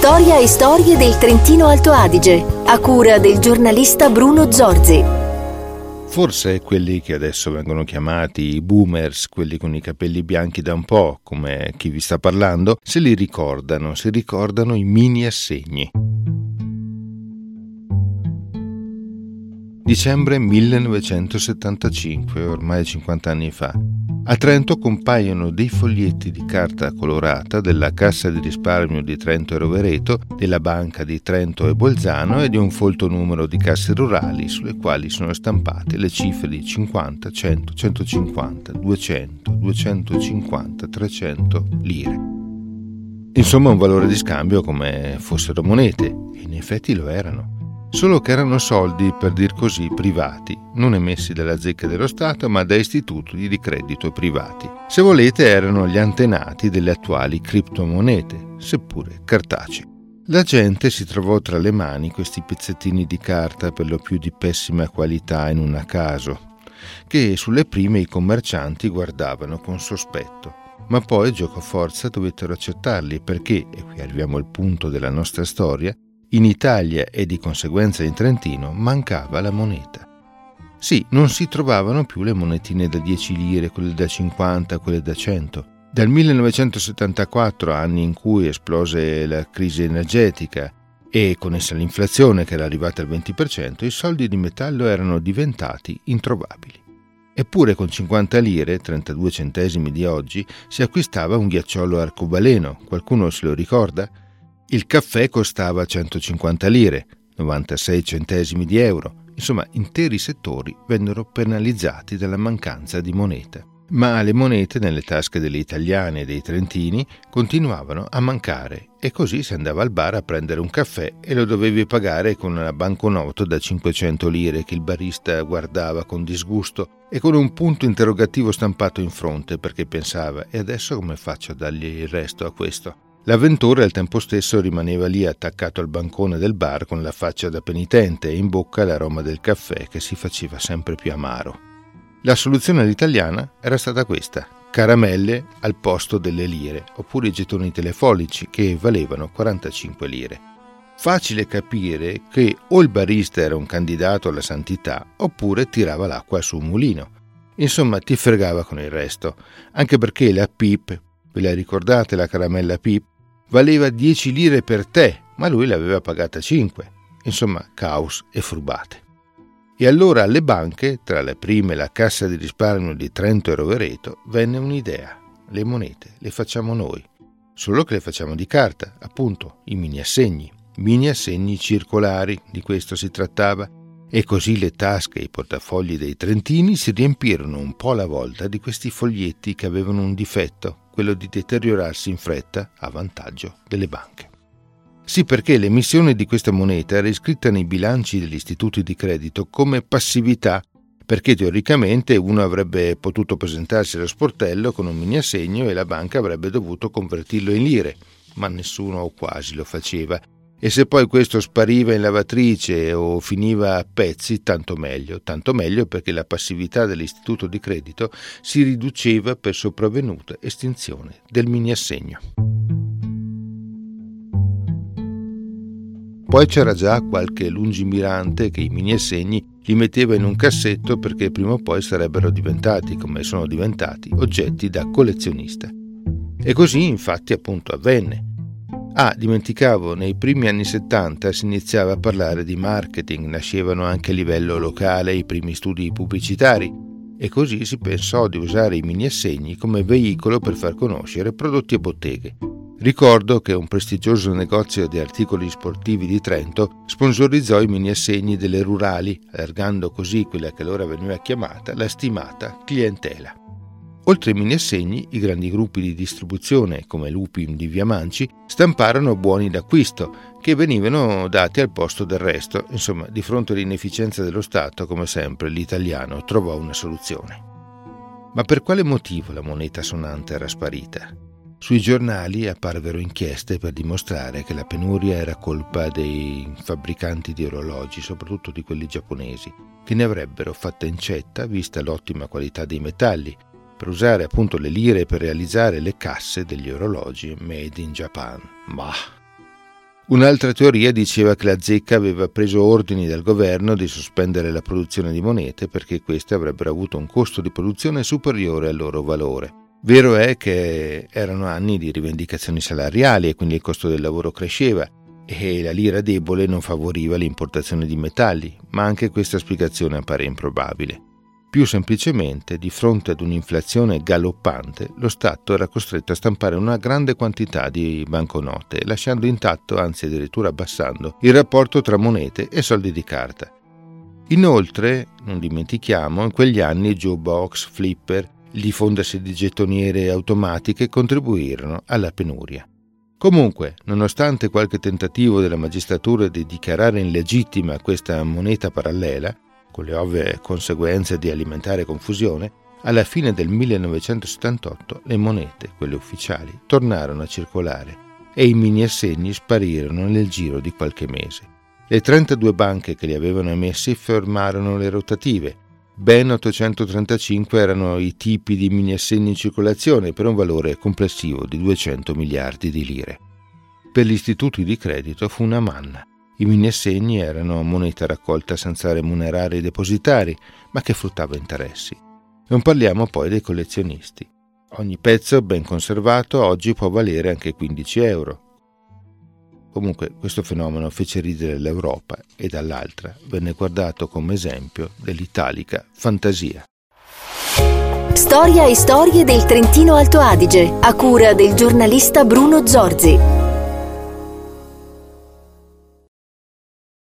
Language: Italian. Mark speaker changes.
Speaker 1: Storia e storie del Trentino Alto Adige, a cura del giornalista Bruno Zorzi.
Speaker 2: Forse quelli che adesso vengono chiamati i boomers, quelli con i capelli bianchi da un po', come chi vi sta parlando, si ricordano i mini assegni. Dicembre 1975, ormai 50 anni fa. A Trento compaiono dei foglietti di carta colorata della Cassa di risparmio di Trento e Rovereto, della Banca di Trento e Bolzano e di un folto numero di casse rurali sulle quali sono stampate le cifre di 50, 100, 150, 200, 250, 300 lire. Insomma, un valore di scambio come fossero monete, e in effetti lo erano. Solo che erano soldi, per dir così, privati, non emessi dalla zecca dello Stato, ma da istituti di credito privati. Se volete, erano gli antenati delle attuali criptomonete, seppure cartacee. La gente si trovò tra le mani questi pezzettini di carta, per lo più di pessima qualità in un a caso, che sulle prime i commercianti guardavano con sospetto. Ma poi, giocoforza, dovettero accettarli perché, e qui arriviamo al punto della nostra storia, in Italia e di conseguenza in Trentino mancava la moneta. Sì, non si trovavano più le monetine da 10 lire, quelle da 50, quelle da 100. Dal 1974, anni in cui esplose la crisi energetica e con essa l'inflazione che era arrivata al 20%, i soldi di metallo erano diventati introvabili. Eppure con 50 lire, 32 centesimi di oggi, si acquistava un ghiacciolo arcobaleno. Qualcuno se lo ricorda? Il caffè costava 150 lire, 96 centesimi di euro. Insomma, interi settori vennero penalizzati dalla mancanza di moneta. Ma le monete nelle tasche degli italiani e dei trentini continuavano a mancare e così si andava al bar a prendere un caffè e lo dovevi pagare con una banconota da 500 lire che il barista guardava con disgusto e con un punto interrogativo stampato in fronte perché pensava: e adesso come faccio a dargli il resto a questo? L'avventore al tempo stesso rimaneva lì attaccato al bancone del bar con la faccia da penitente e in bocca l'aroma del caffè che si faceva sempre più amaro. La soluzione all'italiana era stata questa: caramelle al posto delle lire, oppure i gettoni telefonici che valevano 45 lire. Facile capire che o il barista era un candidato alla santità oppure tirava l'acqua su un mulino. Insomma, ti fregava con il resto, anche perché la Pip, ve la ricordate la caramella Pip? Valeva 10 lire per te, ma lui l'aveva pagata 5. Insomma, caos e furbate. E allora alle banche, tra le prime la Cassa di risparmio di Trento e Rovereto, venne un'idea. Le monete le facciamo noi, solo che le facciamo di carta, appunto, i mini assegni circolari, di questo si trattava. E così le tasche e i portafogli dei trentini si riempirono un po' alla volta di questi foglietti che avevano un difetto, quello di deteriorarsi in fretta a vantaggio delle banche. Sì, perché l'emissione di questa moneta era iscritta nei bilanci degli istituti di credito come passività, perché teoricamente uno avrebbe potuto presentarsi allo sportello con un mini assegno e la banca avrebbe dovuto convertirlo in lire, ma nessuno o quasi lo faceva. E se poi questo spariva in lavatrice o finiva a pezzi, tanto meglio perché la passività dell'istituto di credito si riduceva per sopravvenuta estinzione del mini assegno. Poi c'era già qualche lungimirante che i mini assegni li metteva in un cassetto perché prima o poi sarebbero diventati, come sono diventati, oggetti da collezionista. E così infatti appunto avvenne. Dimenticavo, nei primi anni 70 si iniziava a parlare di marketing, nascevano anche a livello locale i primi studi pubblicitari e così si pensò di usare i mini assegni come veicolo per far conoscere prodotti e botteghe. Ricordo che un prestigioso negozio di articoli sportivi di Trento sponsorizzò i mini assegni delle rurali, allargando così quella che allora veniva chiamata la stimata clientela. Oltre ai mini assegni, i grandi gruppi di distribuzione, come l'Upim di Via Manci, stamparono buoni d'acquisto, che venivano dati al posto del resto. Insomma, di fronte all'inefficienza dello Stato, come sempre, l'italiano trovò una soluzione. Ma per quale motivo la moneta sonante era sparita? Sui giornali apparvero inchieste per dimostrare che la penuria era colpa dei fabbricanti di orologi, soprattutto di quelli giapponesi, che ne avrebbero fatta incetta vista l'ottima qualità dei metalli, per usare appunto le lire per realizzare le casse degli orologi made in Japan. Ma Un'altra teoria diceva che la zecca aveva preso ordini dal governo di sospendere la produzione di monete perché queste avrebbero avuto un costo di produzione superiore al loro valore. Vero è che erano anni di rivendicazioni salariali e quindi il costo del lavoro cresceva e la lira debole non favoriva l'importazione di metalli, ma anche questa spiegazione appare improbabile. Più semplicemente, di fronte ad un'inflazione galoppante, lo Stato era costretto a stampare una grande quantità di banconote, lasciando intatto, anzi addirittura abbassando, il rapporto tra monete e soldi di carta. Inoltre, non dimentichiamo, in quegli anni jukebox, flipper, il diffondersi di gettoniere automatiche contribuirono alla penuria. Comunque, nonostante qualche tentativo della magistratura di dichiarare illegittima questa moneta parallela, con le ovvie conseguenze di alimentare confusione, alla fine del 1978 le monete, quelle ufficiali, tornarono a circolare e i mini assegni sparirono nel giro di qualche mese. Le 32 banche che li avevano emessi fermarono le rotative. Ben 835 erano i tipi di mini assegni in circolazione per un valore complessivo di 200 miliardi di lire. Per gli istituti di credito fu una manna. I mini assegni erano moneta raccolta senza remunerare i depositari, ma che fruttava interessi. Non parliamo poi dei collezionisti. Ogni pezzo ben conservato oggi può valere anche 15 euro. Comunque questo fenomeno fece ridere l'Europa e dall'altra venne guardato come esempio dell'italica fantasia.
Speaker 1: Storia e storie del Trentino Alto Adige, a cura del giornalista Bruno Zorzi.